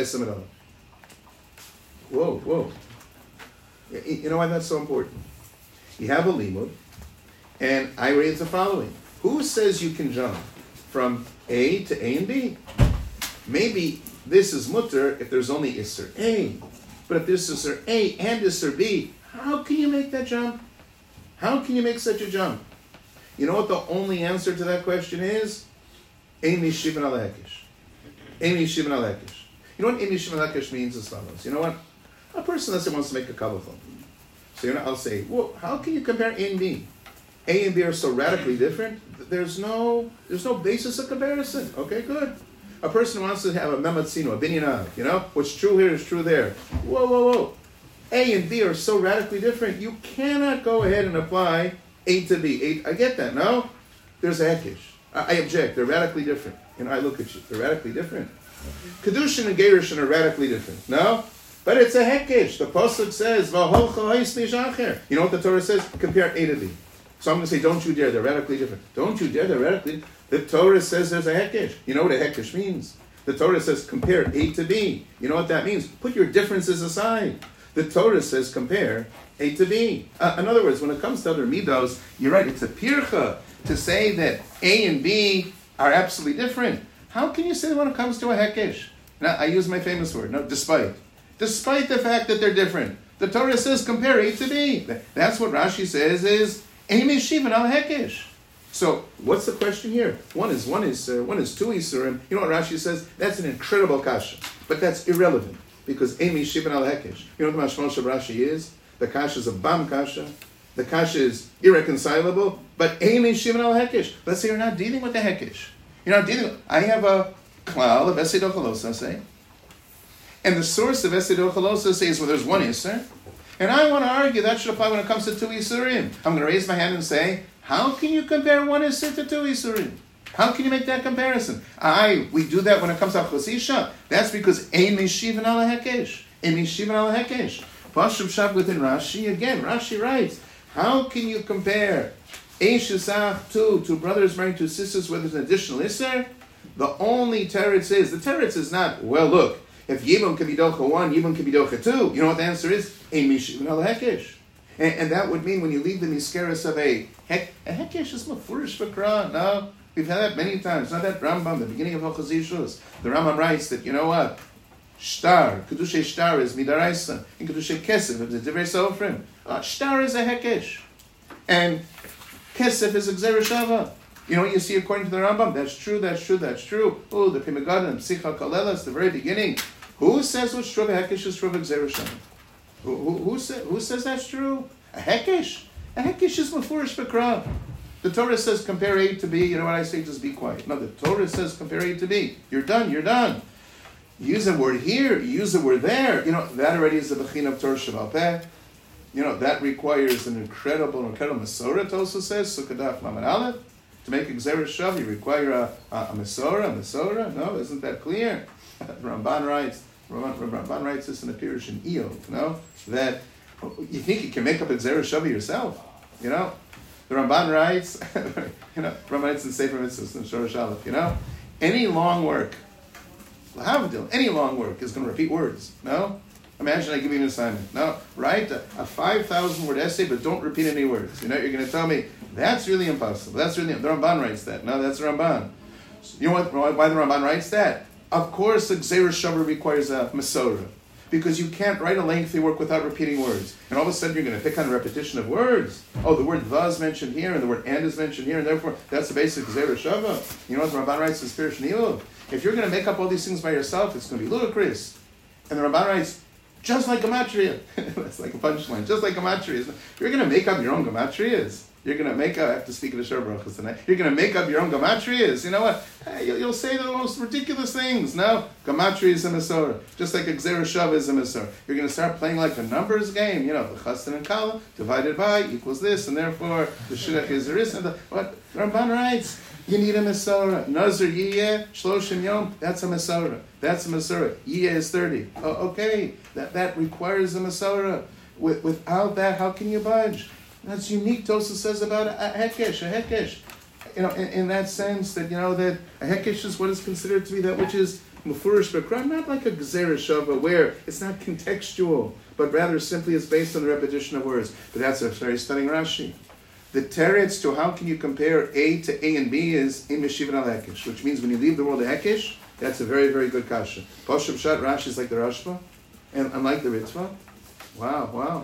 Whoa. You know why that's so important? You have a limud, and I read the following. Who says you can jump from A to A and B? Maybe this is mutter if there's only Isser A. But if there's Isser A and Isser B, how can you make that jump? How can you make such a jump? You know what the only answer to that question is? Ein Mishivan Ala Hekesh. Ein Mishivan Ala Hekesh. You know what Ein Mishivan Ala Hekesh means as follows. You know what? A person, let's say, wants to make a kavachon. So I'll say, well, how can you compare A and B? A and B are so radically different. There's no basis of comparison. Okay, good. A person wants to have a mematzino, a binyanav. You know, what's true here is true there. Whoa. A and B are so radically different. You cannot go ahead and apply A to B. I get that. No, there's a hekesh. I object. They're radically different. You know, I look at you. They're radically different. Kedushin and Gerushin are radically different. No. But it's a hekesh. The pasuk says, you know what the Torah says? Compare A to B. So I'm going to say, don't you dare. They're radically different. Don't you dare. They're radically different. The Torah says there's a hekesh. You know what a hekesh means? The Torah says compare A to B. You know what that means? Put your differences aside. The Torah says compare A to B. In other words, when it comes to other midos, you're right. It's a pircha to say that A and B are absolutely different. How can you say that when it comes to a hekesh? Now, I use my famous word. No, despite the fact that they're different. The Torah says compare A to B. That's what Rashi says is Ein Mishivan Ala Hekesh. So what's the question here? One is two Isurim. You know what Rashi says? That's an incredible kasha. But that's irrelevant because Ein Mishivan Ala Hekesh. You know what the mashmos of Rashi is? The kasha is a bam kasha. The kasha is irreconcilable. But Ein Mishivan Ala Hekesh. Let's say you're not dealing with the Hekesh. You're not dealing with... I have a klal of Esed Ochalosa, say. And the source of Esed Ochalosa says, well, there's one Isur. And I want to argue that should apply when it comes to two Isurim. I'm going to raise my hand and say, how can you compare one Isur to two Isurim? How can you make that comparison? We do that when it comes to Chosisha. That's because Ein Mishivan Ala Hekesh. Ein Mishivan Ala Hekesh. Pashut Shab within Rashi. Again, Rashi writes, how can you compare Eishesach to two brothers married to sisters where there's an additional Isur? The only teretz is not, well, look, if Yibam can be Docha 1, Yibam can be Docha 2, you know what the answer is? Ein Mishivan Ala Hekesh. And that would mean when you leave the Miskeres of a Hekesh is Mefurish V'Kra. No, we've had that many times. Not that Rambam, the beginning of Hochazishus. The Rambam writes that, you know what? Shtar, Kedushay Shtar is Midaraisa, and Kedushay Kesef is a Divrei Sofrim. Shtar is a Hekesh. And Kesef is a Gzera Shava. You know what you see according to the Rambam? That's true. Oh, the Pri Megadim, Psicha Kalelas, the very beginning. Who says what's true of a Hekesh is true of a Gzera Shava? Who says that's true? A Hekesh? A Hekesh is Mefurish V'Kra. The Torah says compare A to B. You know what I say? Just be quiet. No, the Torah says compare A to B. You're done. You use a word here, you use a word there. You know, that already is the Bechin of Torah Sheval Peh. You know, that requires an incredible Masorah, it also says, Sukkadaf Lamed Aleph. To make a Gzera Shav, you require a Masorah. No, isn't that clear? Ramban writes this in the Pirush in Iyov, no? That you think you can make up a Gzera Shav yourself, you know? The Ramban writes, Ramban writes in Sefer Mitzvahs in Shorosh Aleph, any long work is going to repeat words, no? Imagine I give you an assignment. Now, write a 5,000 word essay, but don't repeat any words. You're going to tell me, that's really impossible. The Ramban writes that. No, that's the Ramban. You know why the Ramban writes that? Of course, the Gzeira Shava requires a Masorah. Because you can't write a lengthy work without repeating words. And all of a sudden you're going to pick on a repetition of words. Oh, the word the is mentioned here, and the word and is mentioned here, and therefore that's the basic Gzeira Shava. You know what the Ramban writes in Spirish Niyuv? If you're going to make up all these things by yourself, it's going to be ludicrous. And the Ramban writes, just like Gematria. That's like a punchline. Just like Gematria. You're going to make up your own Gematrias. You're going to make up, I have to speak of the Shor Baruch tonight. You're going to make up your own Gematrias. You know what? Hey, you'll say the most ridiculous things. No, Gematria is a Masorah. Just like a Gzeira Shava is a Masorah. You're going to start playing like a numbers game. You know, the Chastan and Kala divided by equals this, and therefore the Shidduch is this. And what Ramban writes, you need a Masorah. Nazir Yiyeh, Shloshim Yom, that's a Masorah. That's a Masorah. Yiyeh is 30. Oh, okay, that requires a Masorah. Without that, how can you budge? That's unique, Tosa says about a hekesh. You know, in that sense that, you know, that a hekesh is what is considered to be that which is mufurish b'kran, not like a gzeira shava where it's not contextual, but rather simply is based on the repetition of words. But that's a very stunning Rashi. The teretz to how can you compare A to A and B is in Meshivan al hekesh, which means when you leave the world of hekesh, that's a very, very good kasha. Poshem Shat Rashi is like the Rashba, and unlike the Ritva. Wow.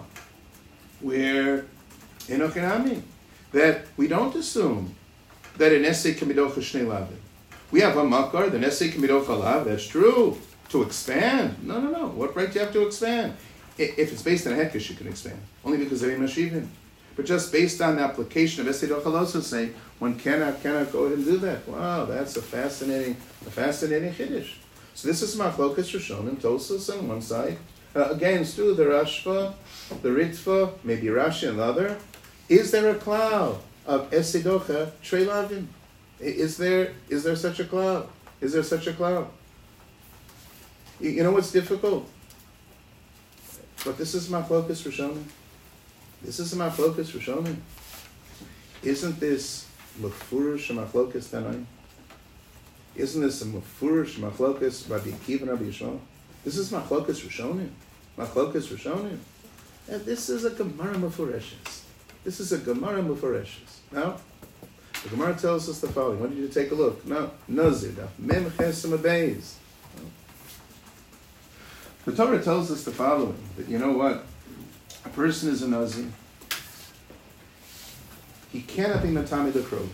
Where Enochinami, that we don't assume that an essay can be docha shnei lavin. We have a makar, the essay can be docha lav, that's true. To expand? No. What right do you have to expand? If it's based on a hekesh, you can expand. Only because they're mashivin. But just based on the application of essay docha losa say, one cannot go ahead and do that. Wow, that's a fascinating chiddush. So this is machlokas Rishonim, Tosas on one side. Again, it's true, the Rashba, the Ritva, maybe Rashi and the other. Is there a cloud of Esidocha Trei Lavin? Is there such a cloud? Is there such a cloud? You know what's difficult? But this is Machlokas Rishonim. Isn't this Mefurish Machlokas Tanai? Isn't this a Mefurish Machlokas Rabbi Akiva and Rabbi Yishmael? This is Machlokas Rishonim. And this is a Gemara Mefureshes. Now, the Gemara tells us the following. I want you to take a look. Now, Nazir, Mem Chesem Abeis. The Torah tells us the following, that you know what? A person is a Nazir. He cannot be Matami the Krovi.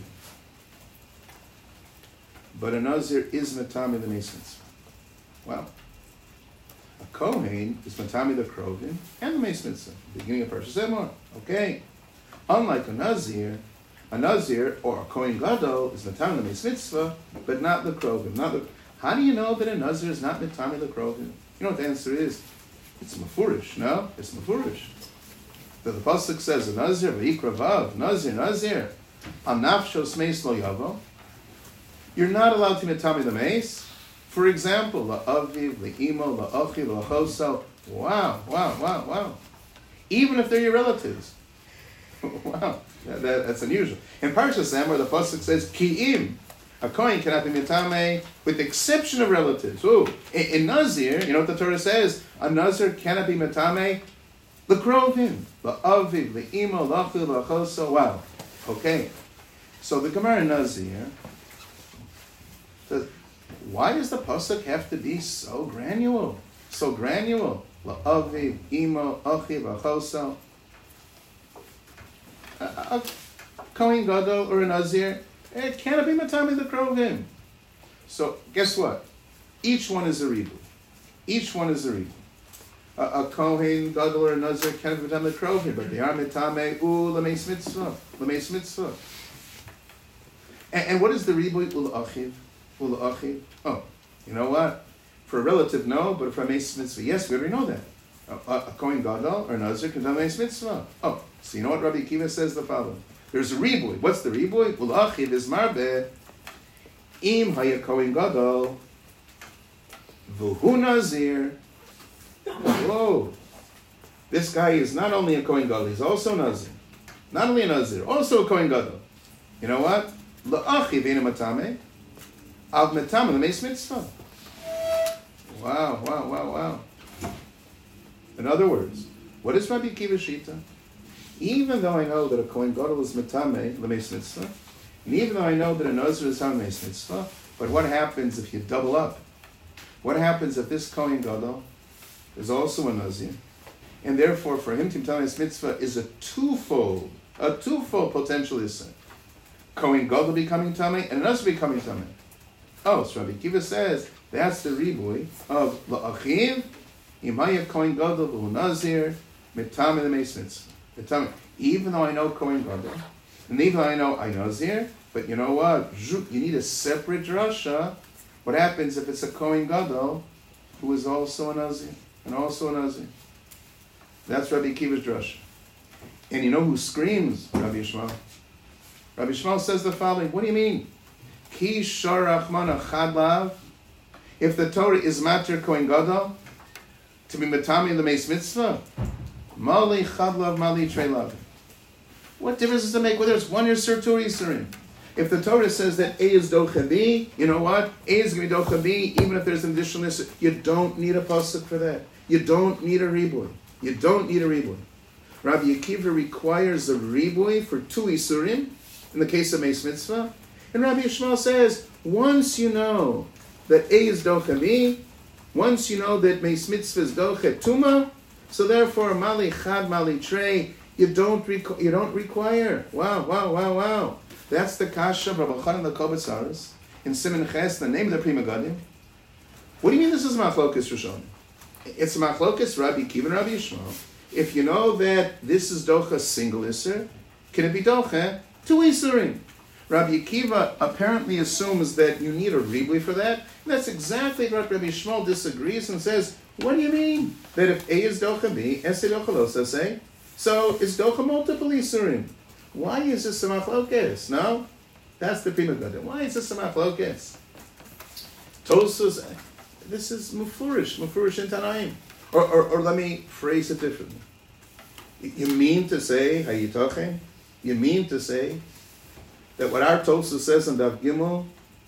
But a Nazir is Matami the Meis. Wow. A Kohen is Matami the Krovim and the Meis Mitzvah. Beginning of Parshas Emor. Okay. Unlike a Nazir or a Kohen Gadol is Matami the Meis Mitzvah, but not the Krovim. How do you know that a Nazir is not Matami the Krovim? You know what the answer is? It's Mefurish. No, it's Mefurish. The pasuk says a Nazir v'ikra vav Nazir al nafshos meis lo yavo. You're not allowed to Matami the Meis. For example, la'aviv, la'imo, la'achi, la'choso. Wow. Even if they're your relatives. Wow, that's unusual. In Parshas Emor, the pasuk says, ki'im. A Kohen cannot be mitame with the exception of relatives. Ooh. In Nazir, you know what the Torah says? A Nazir cannot be mitame l'krovim, la'aviv, la'imo, la'achi, la'choso. Wow. Okay. So the Gemara in Nazir says, why does the pasuk have to be so granular? La'aviv, imo, achi, v'choso. A Kohen Gadol or a Nazir, it cannot be Matami the Krovim. So guess what? Each one is a ribu. A Kohen Gadol or a Nazir cannot be Matami the Krovim, but they are Matame l'meis mitzvah. And what is the ribu? Ul'achiv. Oh, you know what? For a relative, no, but for a meis mitzvah, yes, we already know that. A Kohen Gadol or Nazir can do a meis mitzvah. Oh, so you know what Rabbi Akiva says the following. There's a ribui. What's the ribui? Ul'achiv is marbe. Im haya Kohen Gadol v'hu Nazir. Whoa. This guy is not only a Kohen Gadol, he's also Nazir. Not only a Nazir, also a Kohen Gadol. You know what? L'achiv ena matame. Av matame l'meis mitzvah. Wow. In other words, what is Rabbi Akiva's shita? Even though I know that a Kohen Gadol is metame l'meis mitzvah, and even though I know that a Nazir is on meis mitzvah, but what happens if you double up? What happens if this Kohen Gadol is also a Nazir, and therefore for him to be meis mitzvah is a twofold potential issur? Kohen Gadol becoming tamei and a Nazir becoming tamei. Oh, so Rabbi Akiva says that's the ribui of la'achiv imaya Kohen Gadol v'hu Nazir mitamei l'meis mitzvah. Even though I know Kohen Gadol, and even though I know Nazir, but you know what? You need a separate drasha. What happens if it's a Kohen Gadol who is also a Nazir and also a Nazir? That's Rabbi Akiva's drasha. And you know who screams? Rabbi Yishmael. Rabbi Yishmael says the following. What do you mean? Ki shar rachmana chad lav. If the Torah is matter Kohen Gadol to be metami l'meis mitzvah, mali chad lav, mali trei lav. What difference does it make whether it's one Yisur, two Yisurim? If the Torah says that A is docha B, you know what? A is going to be docha B, even if there's an additional Yisur. You don't need a pasuk for that. You don't need a ribui. You don't need a ribui. Rabbi Akiva requires a ribui for two Yisurim, in the case of Meis Mitzvah. And Rabbi Yishmael says, once you know that A is docha B, once you know that Meis Mitzvah is docha Tuma, so therefore Mali Chad, Mali Trei, you don't require. Wow. That's the kasha of Rabbi Chanan L'Kobetzaris in Siman Ches, the name of the Pri Megadim. What do you mean this is Machlokas Rishonim? It's Machlokas Rabbi Akiva and Rabbi Yishmael. If you know that this is docha single Isser, can it be docha two Isserim? Rabbi Akiva apparently assumes that you need a ribui for that. And that's exactly what Rabbi Yishmael disagrees and says, what do you mean? That if A is docha B, S is docha lo say, so it's docha multiple Isurim. Why is this a machlokes? No? That's the Pri Megadim. Why is this a machlokes? Tosfos, this is mufurish in Tanaim. Or let me phrase it differently. You mean to say, Hayitachem? You mean to say that what our Tosfos says in Daf Gimel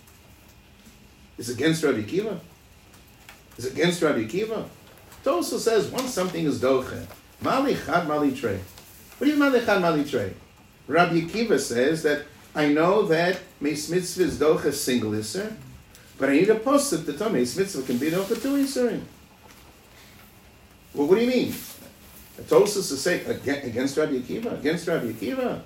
is against Rabbi Akiva? Is against Rabbi Akiva? Tosfos says once something is doche, Mali Chad, Mali Trei. What do you mean Mali Chad, Mali Trei? Rabbi Akiva says that I know that Meis Mitzvah is doche single Isser, but I need a posuk to tell me Meis Mitzvah can be doche two Isserim. Well, what do you mean? Tosfos to say against Rabbi Akiva? Against Rabbi Akiva?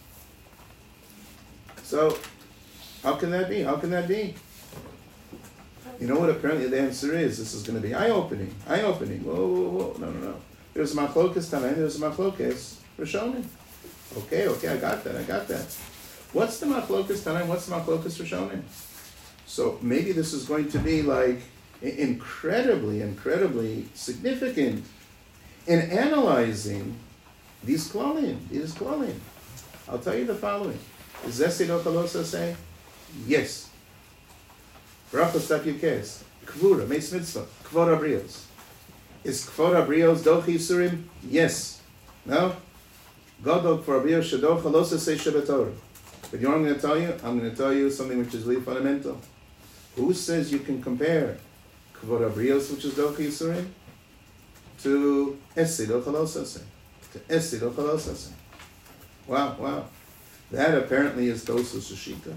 So, how can that be? How can that be? You know what apparently the answer is? This is going to be eye-opening. Whoa. No. There's machlokas Tanaim, there's machlokas Rishonim. Okay, I got that. What's the machlokas Tanaim? What's the machlokas Rishonim? So maybe this is going to be like incredibly significant in analyzing these klalim. I'll tell you the following. Is Zesi Dokalosa say? Yes. Brachos Tap Yukes. Kvura, Meis Mitzvah. Kvod Abrios. Is Kvod Abrios Dochi Yisurim? Yes. No? Godok for Abrios Shadoch Halosa say Shabbatorah. But you know what I'm going to tell you? I'm going to tell you something which is really fundamental. Who says you can compare Kvod Abrios, which is Dochi Yisurim, to Esid Ochalosase? To Esid Ochalosase. Wow. That apparently is Tosfos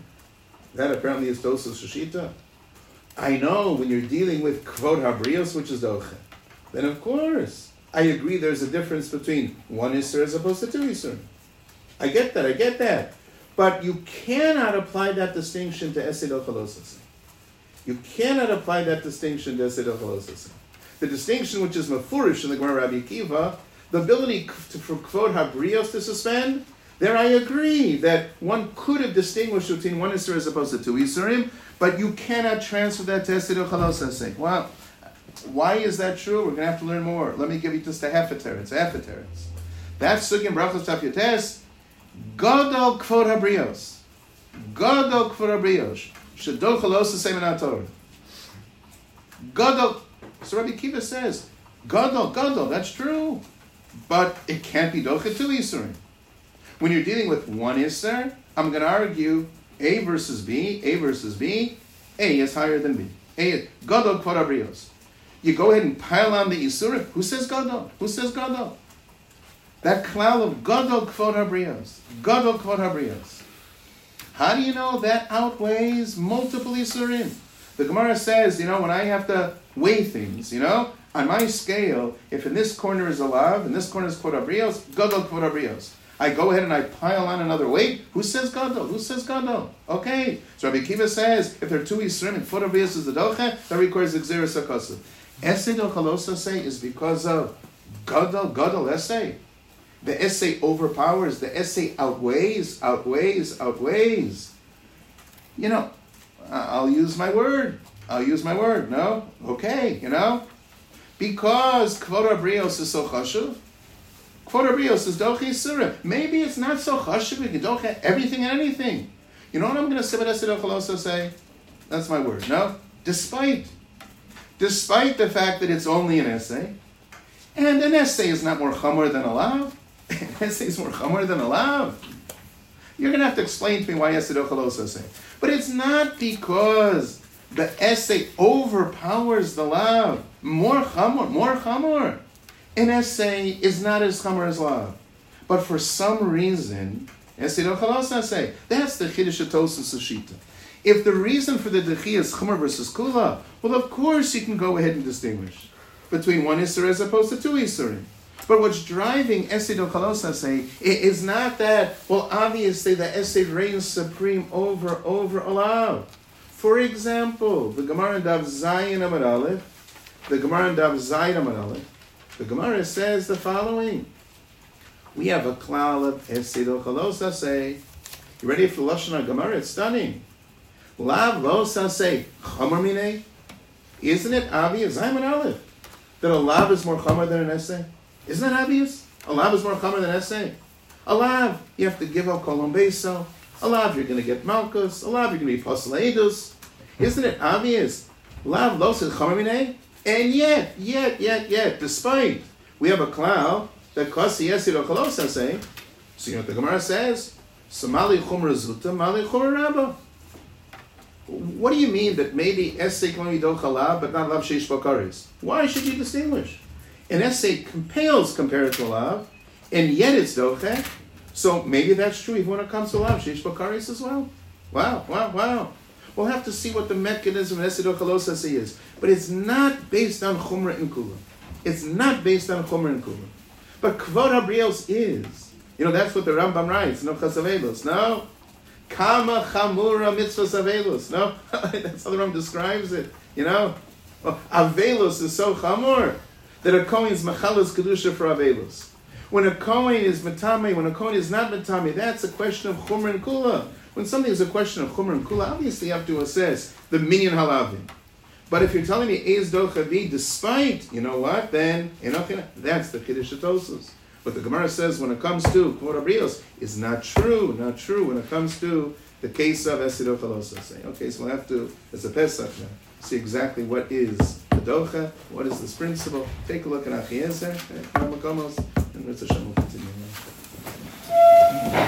Shishita. I know when you're dealing with Kvod Habrios, which is Doche, then of course, I agree there's a difference between one Isser as opposed to two Isser. I get that. But you cannot apply that distinction to Esid Ochalosase. The distinction which is Mefurish in the Gemara Rabbi Akiva, the ability for Kvod Habrios to suspend, there I agree that one could have distinguished between one Isser as opposed to two Isserim, but you cannot transfer that to Esid Ochalosase. Wow. Why is that true? We're going to have to learn more. Let me give you just a half a teretz. That's Sugim Brachos Taf Yotes. Gadol Kvod Habrios. Shadol Chalosase Min HaTorah. Gadol. So Rabbi Akiva says, Gadol, that's true. But it can't be Docha two Isserim. When you're dealing with one Isser, I'm going to argue A versus B, A is higher than B. Gadol Kvod Habrios. you go ahead and pile on the Isurim. Who says Gadol? Who says Gadol? That klal of Gadol Kvod HaBrios. Gadol Kvod HaBrios. How do you know that outweighs multiple Isurim? The Gemara says, when I have to weigh things, on my scale, if in this corner is a lav, in this corner is Kvod HaBrios, Gadol Kvod HaBrios. I go ahead and I pile on another weight. Who says Gadol? Who says Gadol? Okay. So Rabbi Akiva says, if there are 2 Yisrim and Kvod HaBrios is the doche, that requires the Gzeres HaKosav. Essay Dochalosa say is because of Gadol essay. The essay overpowers, the essay outweighs. I'll use my word. No? Okay, Because Kvod HaBrios is so chashuv, Kvod HaBrios is doche Yisura. Maybe it's not so chashuv, we can doche everything and anything. You know what I'm going to say about Essay Dochalosa say? That's my word, no? Despite the fact that it's only an essay, and an essay is not more chamor than a lav. An essay is more chamor than a lav. You're going to have to explain to me why Essay Dochalosa say. But it's not because the essay overpowers the lav. More chamor. An essay is not as chamor as lav. But for some reason, Essay Dochalosa say, that's the Chiddush HaTosfos Shita. If the reason for the dechi is chamor versus kula, well, of course you can go ahead and distinguish between one Isser as opposed to 2 Isserim. But what's driving Essay Dochalosa say is not that, well, obviously the essay reigns supreme over alav. For example, the Gemara in Daf Zayin Amud Aleph, the Gemara says the following. We have a klal of Essay Dochalosa say. You ready for Lashon HaGemara? It's stunning. Lav lo say chamor minei. Isn't it obvious? Zayin Amud Aleph. That a lav is more chamor than an essay? Isn't that obvious? A lav is more chamor than an essay. A lav, you have to give up kolon beso. A lav, you're going to get malchus. A lav, you're going to be posel edus. Isn't it obvious? Lav lo says chamor minei. And yet, despite, we have a klal that kosi Essay Dochalosa say. So you know what the Gemara says? Samali chumra zuta, mali chumra rabba. What do you mean that maybe essay can only docha lav, but not lav sheish bakaris? Why should you distinguish? An essay compels compared to lav, and yet it's doche. So maybe that's true even when it comes to lav sheish bakaris as well. Wow. We'll have to see what the mechanism of Essay Dochalosa is. But it's not based on chumra and kula. But Kvod HaBrios is. That's what the Rambam writes. No chasavelos. No. Kama chamura mitzvahs avelus. No, that's how the Rambam describes it. Avelus is so chamur that a kohen is machalas kedusha for avelus. When a kohen is matame, when a kohen is not matame, that's a question of chumra and kula. When something is a question of chumra and kula, obviously you have to assess the minyan halavim. But if you're telling me ez dochavi, despite, then that's the Chiddush HaTosfos. What the Gemara says when it comes to Kvod HaBrios is not true when it comes to the case of Essay Dochalosa. Okay, so we'll have to, as a Pesach now, see exactly what is the docha, what is this principle. Take a look at Achiezer, and Mitzvah Hashem will continue.